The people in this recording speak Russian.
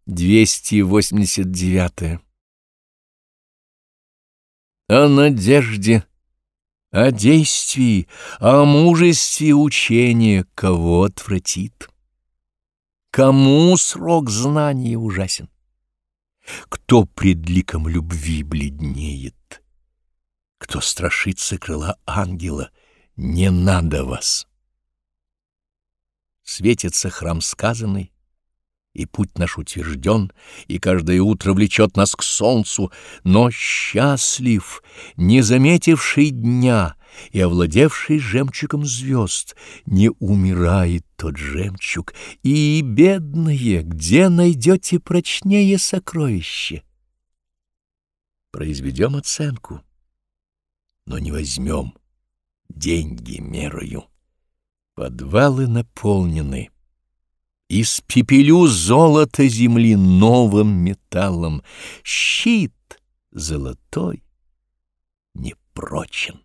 289. О надежде, о действии, о мужестве учения кого отвратит? Кому срок знания ужасен? Кто пред ликом любви бледнеет? Кто страшится крыла ангела? Не надо вас. Светится храм сказанный, и путь наш утвержден, и каждое утро влечет нас к солнцу, но счастлив, не заметивший дня и овладевший жемчугом звезд, не умирает тот жемчуг, и, бедные, где найдете прочнее сокровище? Произведем оценку, но не возьмем деньги мерою. Подвалы наполнены. Испепелю золото земли новым металлом. Щит золотой непрочен.